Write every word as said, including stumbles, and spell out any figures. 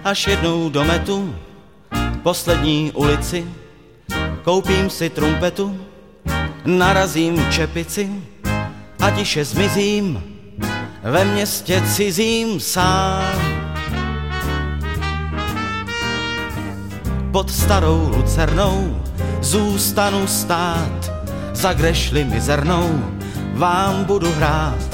až jednou dometu poslední ulici, koupím si trumpetu, narazím čepici a tiše zmizím ve městě cizím sám. Pod starou lucernou zůstanu stát, za grešli mizernou vám budu hrát.